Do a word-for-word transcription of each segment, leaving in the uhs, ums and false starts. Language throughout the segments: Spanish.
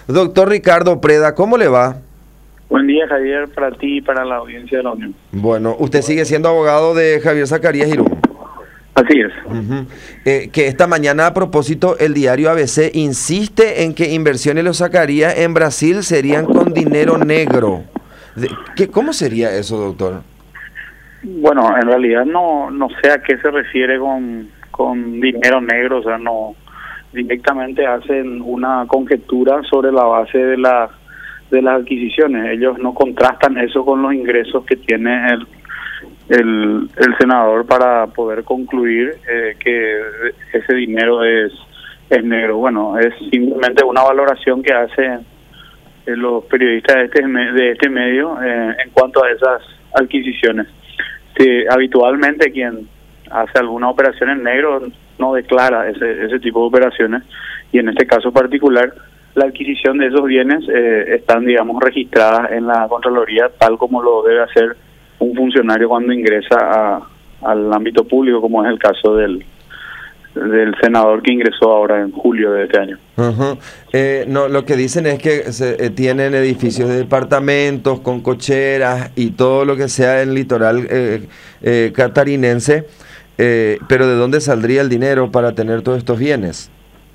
Doctor Ricardo Preda, ¿cómo le va? Buen día, Javier, para ti y para la audiencia de la Unión. Bueno, usted sigue siendo abogado de Javier Zacarías Irún. Así es. Uh-huh. eh, que esta mañana, a propósito, el diario A B C insiste en que inversiones de los Zacarías en Brasil serían con dinero negro. De, ¿qué, ¿Cómo sería eso, doctor? Bueno, en realidad no no sé a qué se refiere con, con dinero negro, o sea, no directamente hacen una conjetura sobre la base de las de las adquisiciones. Ellos no contrastan eso con los ingresos que tiene el el, el senador para poder concluir eh, que ese dinero es es negro. Bueno, es simplemente una valoración que hacen eh, los periodistas de este de este medio eh, en cuanto a esas adquisiciones. Que habitualmente quien hace alguna operación en negro no declara ese ese tipo de operaciones, y en este caso particular la adquisición de esos bienes eh, están, digamos, registradas en la Contraloría tal como lo debe hacer un funcionario cuando ingresa a, al ámbito público, como es el caso del del senador que ingresó ahora en julio de este año. Uh-huh. eh, no, lo que dicen es que se, eh, tienen edificios de departamentos con cocheras y todo lo que sea en el litoral eh, eh, catarinense, eh, pero ¿de dónde saldría el dinero para tener todos estos bienes?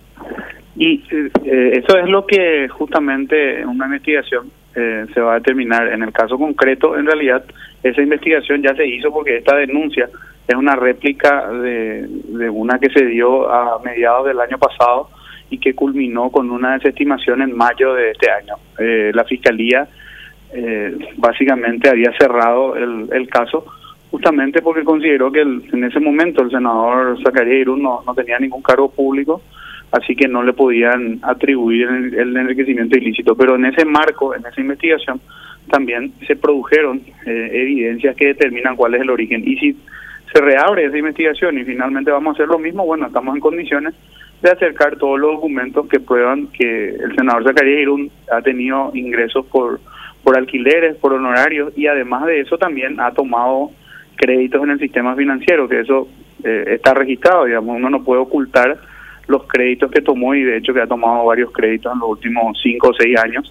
Y eh, eso es lo que justamente en una investigación eh, se va a determinar. En el caso concreto, en realidad, esa investigación ya se hizo porque esta denuncia es una réplica de, de una que se dio a mediados del año pasado y que culminó con una desestimación en mayo de este año. Eh, la Fiscalía eh, básicamente había cerrado el, el caso justamente porque consideró que el, en ese momento el senador Zacarías Irún no, no tenía ningún cargo público, así que no le podían atribuir el, el enriquecimiento ilícito. Pero en ese marco, en esa investigación, también se produjeron eh, evidencias que determinan cuál es el origen. Y si se reabre esa investigación y finalmente vamos a hacer lo mismo, bueno, estamos en condiciones de acercar todos los documentos que prueban que el senador Zacarías Irún ha tenido ingresos por, por alquileres, por honorarios, y además de eso también ha tomado créditos en el sistema financiero, que eso eh, está registrado, digamos, uno no puede ocultar los créditos que tomó, y de hecho que ha tomado varios créditos en los últimos cinco o seis años,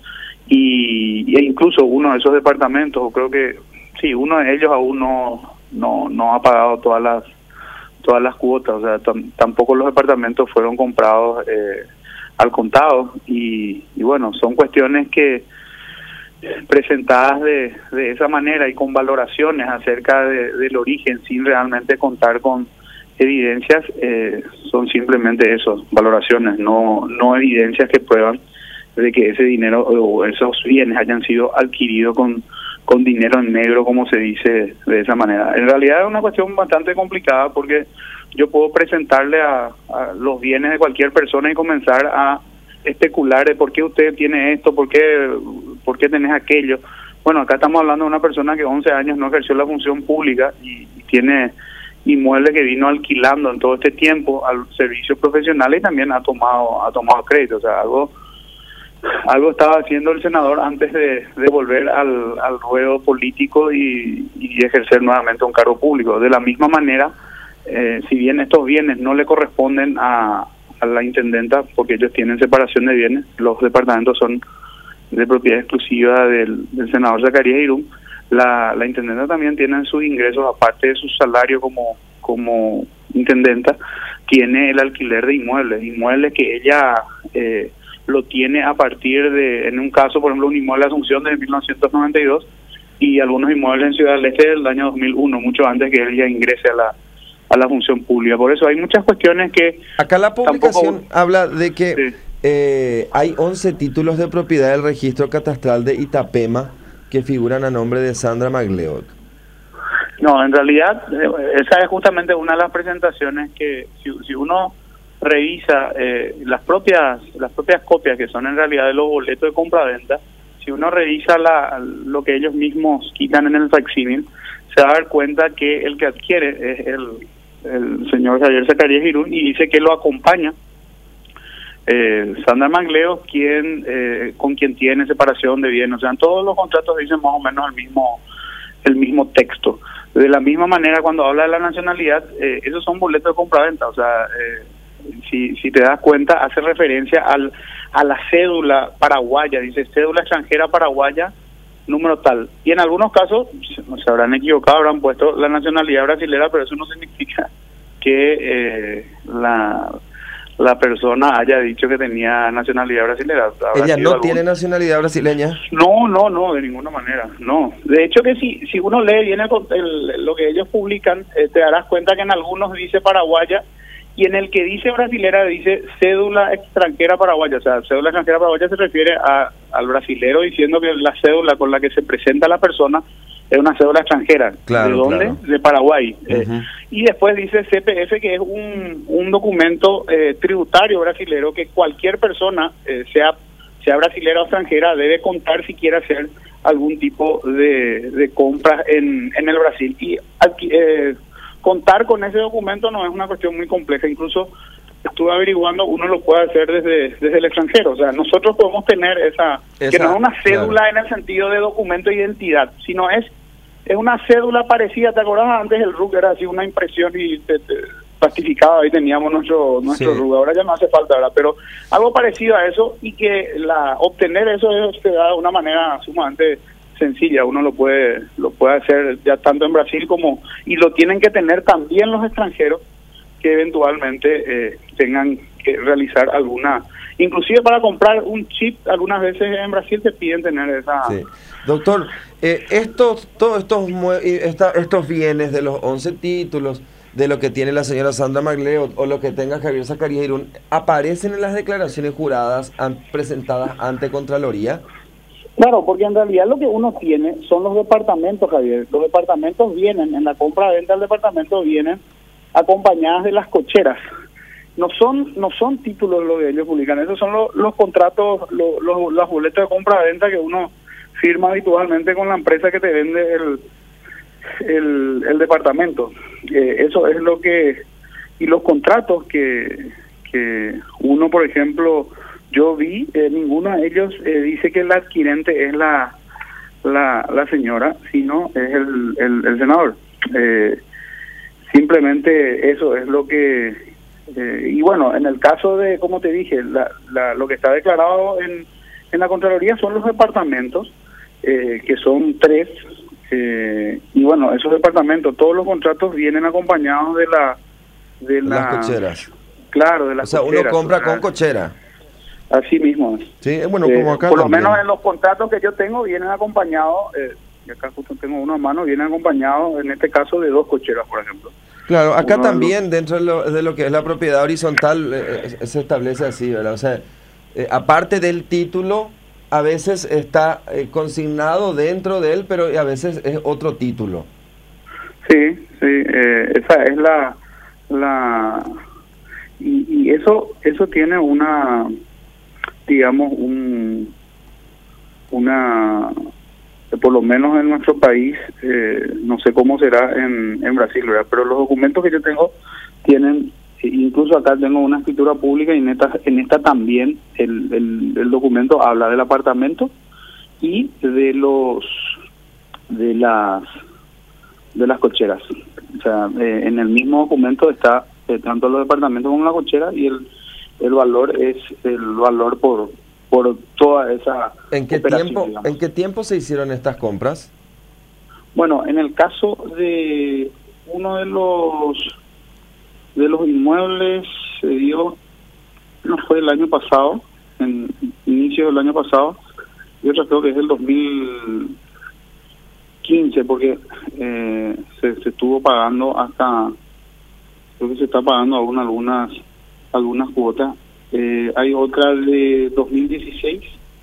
y, e incluso uno de esos departamentos, o creo que sí, uno de ellos aún no no no ha pagado todas las todas las cuotas, o sea, tam, tampoco los departamentos fueron comprados eh, al contado, y, y bueno, son cuestiones que presentadas de, de esa manera y con valoraciones acerca de, del origen sin realmente contar con evidencias, eh, son simplemente eso, valoraciones, no no evidencias que prueban de que ese dinero o esos bienes hayan sido adquiridos con con dinero en negro, como se dice de esa manera. En realidad es una cuestión bastante complicada porque yo puedo presentarle a, a los bienes de cualquier persona y comenzar a especular de por qué usted tiene esto, por qué, por qué tenés aquello. Bueno, acá estamos hablando de una persona que once años no ejerció la función pública y, y tiene inmuebles que vino alquilando en todo este tiempo al servicio profesional y también ha tomado ha tomado crédito. O sea, algo algo estaba haciendo el senador antes de, de volver al, al ruedo político y, y ejercer nuevamente un cargo público. De la misma manera, eh, si bien estos bienes no le corresponden a, a la intendenta, porque ellos tienen separación de bienes, los departamentos son de propiedad exclusiva del, del senador Zacarías Irún, la, la intendenta también tiene sus ingresos, aparte de su salario como, como intendenta, tiene el alquiler de inmuebles, inmuebles que ella eh, lo tiene a partir de, en un caso, por ejemplo, un inmueble de Asunción de mil novecientos noventa y dos y algunos inmuebles en Ciudad del Este del año dos mil uno, mucho antes que ella ingrese a la a la función pública. Por eso hay muchas cuestiones que... Acá la publicación tampoco... habla de que sí. eh, hay once títulos de propiedad del registro catastral de Itapema que figuran a nombre de Sandra Magleot. No, en realidad, esa es justamente una de las presentaciones que si, si uno revisa eh, las propias las propias copias que son en realidad de los boletos de compra-venta, si uno revisa la, lo que ellos mismos quitan en el facsímil, se va a dar cuenta que el que adquiere es el, el señor Javier Zacarías Irún, y dice que lo acompaña eh, Sandra Magleo, quien eh, con quien tiene separación de bienes. O sea, en todos los contratos dicen más o menos el mismo el mismo texto. De la misma manera, cuando habla de la nacionalidad, eh, esos son boletos de compra-venta, o sea, eh, si, si te das cuenta, hace referencia al, a la cédula paraguaya, dice cédula extranjera paraguaya, número tal. Y en algunos casos se habrán equivocado, habrán puesto la nacionalidad brasilera, pero eso no significa que eh, la, la persona haya dicho que tenía nacionalidad brasilera. ¿Ella no algún... tiene nacionalidad brasileña? No, no, no, de ninguna manera, no. De hecho que si, si uno lee bien el, el, lo que ellos publican, eh, te darás cuenta que en algunos dice paraguaya, y en el que dice brasilera dice cédula extranjera paraguaya. O sea, cédula extranjera paraguaya se refiere a, al brasilero diciendo que la cédula con la que se presenta la persona es una cédula extranjera. Claro, ¿de dónde? Claro. De Paraguay. Uh-huh. eh, y después dice C P F, que es un, un documento eh, tributario brasilero que cualquier persona, eh, sea sea brasilera o extranjera, debe contar si quiere hacer algún tipo de, de compras en, en el Brasil. Y aquí, eh, contar con ese documento no es una cuestión muy compleja, incluso estuve averiguando, uno lo puede hacer desde desde el extranjero. O sea, nosotros podemos tener esa, esa que no es una cédula, claro, en el sentido de documento de identidad, sino es es una cédula parecida. ¿Te acordás? Antes el R U C era así una impresión y te, te, plastificado, ahí teníamos nuestro nuestro sí. R U C, ahora ya no hace falta, ¿verdad? Pero algo parecido a eso, y que la obtener eso es, se da de una manera sumamente sencilla. Uno lo puede lo puede hacer ya tanto en Brasil como, y lo tienen que tener también los extranjeros que eventualmente eh, tengan que realizar alguna, inclusive para comprar un chip, algunas veces en Brasil te piden tener esa. Sí. Doctor, eh, estos todos estos esta, estos bienes de los once títulos, de lo que tiene la señora Sandra Maglé o, o lo que tenga Javier Zacarías Irún, ¿aparecen en las declaraciones juradas an, presentadas ante Contraloría? Claro, porque en realidad lo que uno tiene son los departamentos, Javier. Los departamentos vienen, en la compra-venta del departamento vienen acompañadas de las cocheras. No son no son títulos lo que ellos publican, esos son los, los contratos, los, los, las boletas de compra-venta que uno firma habitualmente con la empresa que te vende el el, el departamento. Eh, eso es lo que, y los contratos que que uno, por ejemplo, yo vi, eh, ninguno de ellos eh, dice que el adquirente es la la, la señora, sino es el, el, el senador. Eh, simplemente eso es lo que, eh, y bueno, en el caso de, como te dije, la, la, lo que está declarado en, en la Contraloría son los departamentos, eh, que son tres, eh, y bueno, esos departamentos, todos los contratos vienen acompañados de la de la, las cocheras. Claro, de las O sea, cocheras, uno compra o sea, con cochera. Así mismo. Sí, bueno, eh, como acá por lo también. menos en los contratos que yo tengo vienen acompañados, eh, y acá justo tengo uno a mano, vienen acompañados en este caso de dos cocheras, por ejemplo. Claro, acá uno también los... dentro de lo, de lo que es la propiedad horizontal eh, se establece así, ¿verdad? O sea, eh, aparte del título, a veces está eh, consignado dentro de él, pero a veces es otro título. Sí, sí, eh, esa es la... la y, y eso eso tiene una, digamos, un una... por lo menos en nuestro país, eh, no sé cómo será en, en Brasil, ¿verdad? Pero los documentos que yo tengo tienen, incluso acá tengo una escritura pública, y en esta, en esta también el, el, el documento habla del apartamento y de los de las de las cocheras. O sea, eh, en el mismo documento está eh, tanto los departamentos como la cochera, y el el valor es el valor por por toda esa ¿En qué tiempo digamos. ¿En qué tiempo se hicieron estas compras? Bueno, en el caso de uno de los de los inmuebles se dio, no fue el año pasado, en inicio del año pasado, y otro creo que es el dos mil quince, porque eh, se, se estuvo pagando hasta, creo que se está pagando aún algunas algunas cuotas. Eh, hay otra de dos mil dieciséis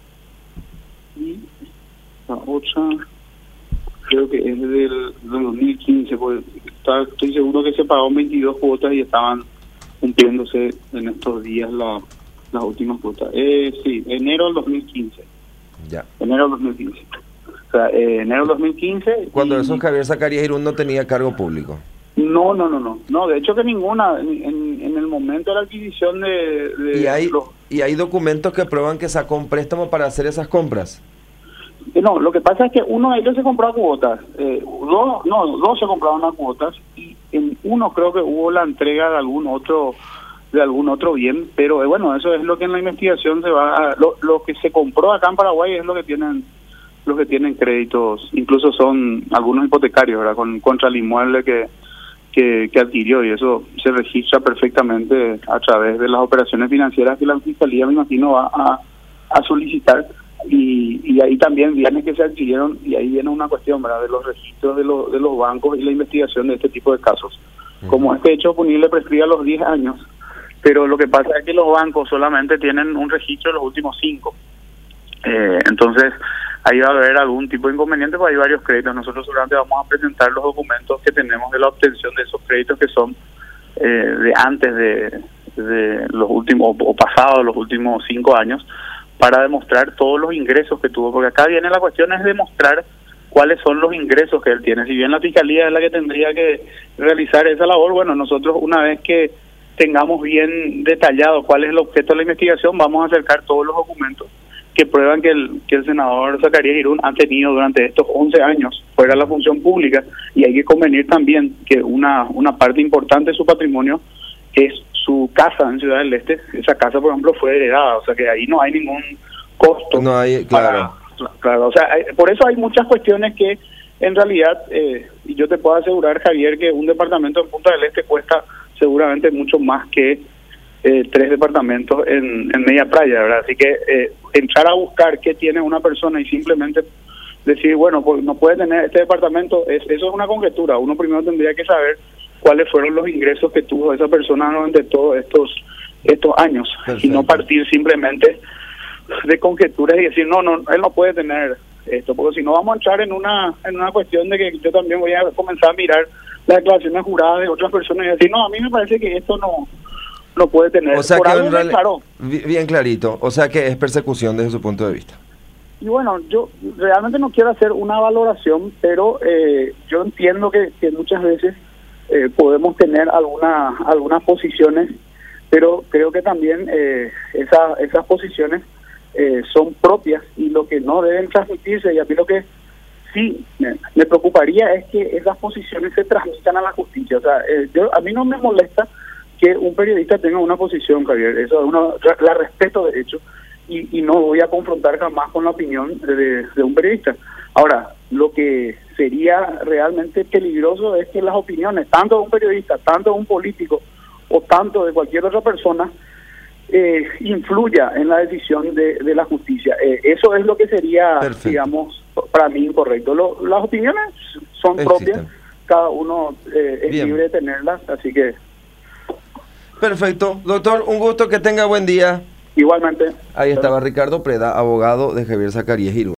y la otra creo que es del, del dos mil quince, porque está, estoy seguro que se pagó veintidós cuotas y estaban cumpliéndose en estos días la, las últimas cuotas. Eh, sí, enero del dos mil quince. Ya. Enero del dos mil quince. O sea, eh, enero del dos mil quince. Cuando y, eso Javier Zacarías Irún no tenía cargo público. No, no, no, no. No, de hecho que ninguna. En, en, en el momento de la adquisición de... de ¿Y hay, los, ¿Y hay documentos que prueban que sacó un préstamo para hacer esas compras? No, lo que pasa es que uno de ellos se compró a cuotas. Eh, dos, no, dos se compraron a cuotas, y en uno creo que hubo la entrega de algún otro de algún otro bien, pero eh, bueno, eso es lo que en la investigación se va a, lo, lo que se compró acá en Paraguay es lo que tienen los que tienen créditos, incluso son algunos hipotecarios, ¿verdad? Con, contra el inmueble que, que, que adquirió, y eso se registra perfectamente a través de las operaciones financieras que la Fiscalía, me imagino, va a, a solicitar, y, y ahí también bienes que se adquirieron, y ahí viene una cuestión, ¿verdad?, de los registros de, lo, de los bancos y la investigación de este tipo de casos. Uh-huh. Como este hecho punible prescribe a los diez años, pero lo que pasa es que los bancos solamente tienen un registro de los últimos cinco. Eh, entonces, ahí va a haber algún tipo de inconveniente, porque hay varios créditos. Nosotros solamente vamos a presentar los documentos que tenemos de la obtención de esos créditos que son eh, de antes de, de los últimos, o pasados los últimos cinco años, para demostrar todos los ingresos que tuvo, porque acá viene la cuestión es demostrar cuáles son los ingresos que él tiene. Si bien la Fiscalía es la que tendría que realizar esa labor, bueno, nosotros una vez que tengamos bien detallado cuál es el objeto de la investigación, vamos a acercar todos los documentos que prueban que el, que el senador Zacarías Irún ha tenido durante estos once años fuera de la función pública, y hay que convenir también que una, una parte importante de su patrimonio es su casa en Ciudad del Este. Esa casa, por ejemplo, fue heredada, o sea que ahí no hay ningún costo. No hay, claro. Para, claro, o sea, hay, por eso hay muchas cuestiones que en realidad, eh, y yo te puedo asegurar, Javier, que un departamento en Punta del Este cuesta seguramente mucho más que eh, tres departamentos en, en Media Playa, ¿verdad? Así que eh, entrar a buscar qué tiene una persona y simplemente decir, bueno, pues no puede tener este departamento, es, eso es una conjetura. Uno primero tendría que saber cuáles fueron los ingresos que tuvo esa persona durante todos estos estos años. Perfecto. Y no partir simplemente de conjeturas y decir, no, no, él no puede tener esto, porque si no vamos a entrar en una en una cuestión de que yo también voy a comenzar a mirar las declaraciones juradas de otras personas y decir, no, a mí me parece que esto no no puede tener. O sea, por que algo real... claro. Bien clarito, o sea que es persecución desde su punto de vista. Y bueno, yo realmente no quiero hacer una valoración, pero eh, yo entiendo que, que muchas veces eh, podemos tener alguna, algunas posiciones, pero creo que también eh, esa, esas posiciones eh, son propias y lo que no deben transmitirse, y a mí lo que sí me, me preocuparía es que esas posiciones se transmitan a la justicia. O sea, eh, yo, a mí no me molesta que un periodista tenga una posición, Javier, eso uno la respeto de hecho, y, y no voy a confrontar jamás con la opinión de, de un periodista. Ahora, lo que sería realmente peligroso es que las opiniones, tanto de un periodista, tanto de un político o tanto de cualquier otra persona, eh, influya en la decisión de, de la justicia. Eh, eso es lo que sería, Perfecto. digamos, para mí incorrecto. Lo, las opiniones son Existen. propias, cada uno eh, es Bien. libre de tenerlas, así que... Perfecto. Doctor, un gusto, que tenga buen día. Igualmente. Ahí estaba Ricardo Preda, abogado de Javier Zacarías Irún.